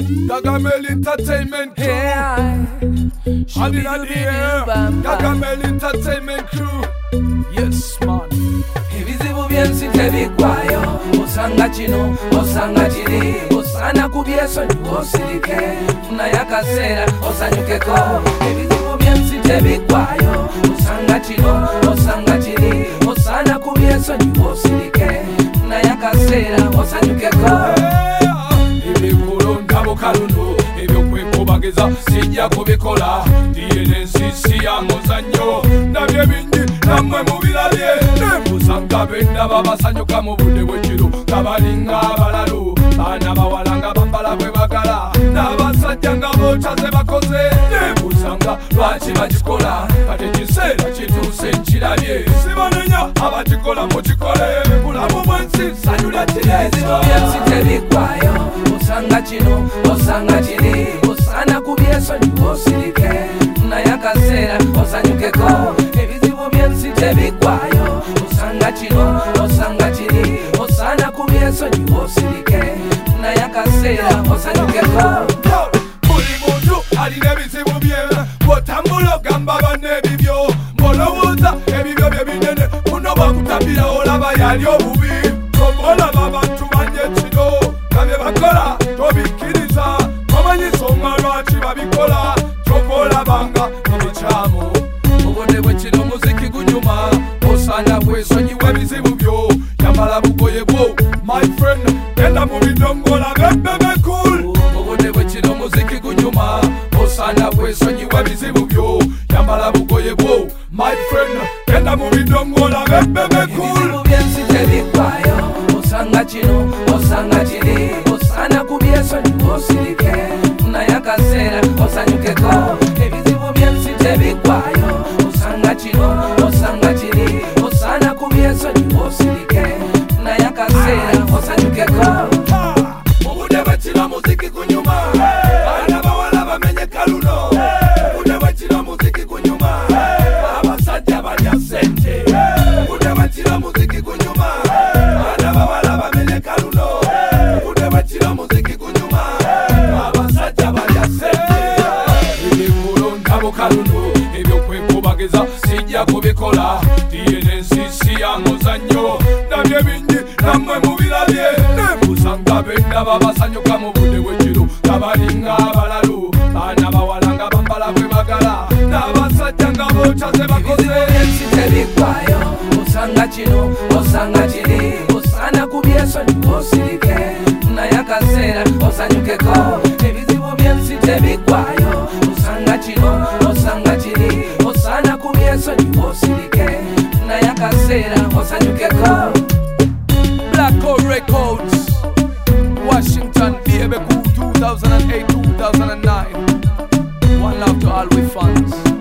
Gargamel Entertainment Crew. And in the air, Gargamel Entertainment Crew. Yes, man. Ebizibu byensi tebigwayo, osanga kino, osanga kiri, osana kubyeso osirike, funa yakaseera osanyukeko. Ebizibu byensi tebigwayo, osanga kino, osanga kiri, osana kubyeso osirike, funa yakaseera osanyukeko. Ebikulu ngabo kaluno, ebyokwekubageza sijja kubikola. DNCC ya muzannyo, nabye bingi nammwe mubirabye. Nemusanga benna babasanyuka mu budde bw'ekiro, nga balinga abalalu, baana bawala nga bambala bwe bagala, n'abasajja nga bookya ze bakoze. Nemusanga lwaki bagikola, kati ekiseera kituuse nkirabye. Sibanenya abagikola mukikole, bulamu bw'ensi ssanyu lya kireezo. Ebizibu byensi tebigwayo, osanga kino, osanga kiri, osana kubyeso osirike, funa yakaseera osanyukeko. Ebizibu byensi tebigwayo, osanga kino, osanga kiri, osana kubyeso osirike, funa yakaseera osanyukeko. Buli muntu alina ebizibu bye, bw'otambula ogamba banne ebibyo, bw'olowooza ebibyo bye binene, muno bw'akutabira olaba yali obubi. Olaba abantu banye kino, nga bye bakola tobikkiriza, tomanyi nsonga lwaki babikola, kyova olabanga ebikyamu. Obudde bwe kino omuziki gunyuma, osaana bwesonyiwa ebizibu byo, yambala bugoye bwo my friend, genda mu bidongola bebebe cool. Obudde bwe kino omuziki gunyuma, osaana bwesonyiwa ebizibu byo, yambala bugoye bwo my friend, genda mu bidongola bebebe cool. Ebizibu byensi tebigwayo, osanga kino, osanga kiri, osana kubyeso osirike, funa yakaseera osanyukeko. Ebizibu byensi tebigwayo, osanga kino, osanga kiri, osana kubyeso osirike, funa yakaseera osanyukeko. Obudde bwe kino muziki gunyuma, baana bawala bamenye kaluno. Obudde bwe kino muziki gunyuma, abasajja balya ssente. Obudde bwe kino muziki gunyuma, baana bawala bamenye kaluno. Obudde bwe kino muziki gunyuma, abasajja balya ssente. Ebikulu ngabo kaluno, ebyokwekubageza sijja kubikola. DNCC ya muzannyo, nabye bingi nammwe mubirabye. Nemusanga benna babasanyuka mu budde bw'ekiro, nga balinga abalalu, baana bawala nga bambala bwe bagala, n'abasajja nga bookya ze bakoze. Ebizibu byensi tebigwayo, osanga kino, osanga kiri, osana kubyeso osirike, funa yakaseera osanyukeko. Ebizibu byensi tebigwayo, osanga kino, osanga kiri, osana kubyeso osirike, funa yakaseera osanyukeko. Black Hole Records, Washington, Baby Cool 2008-2009. One love to all we fans.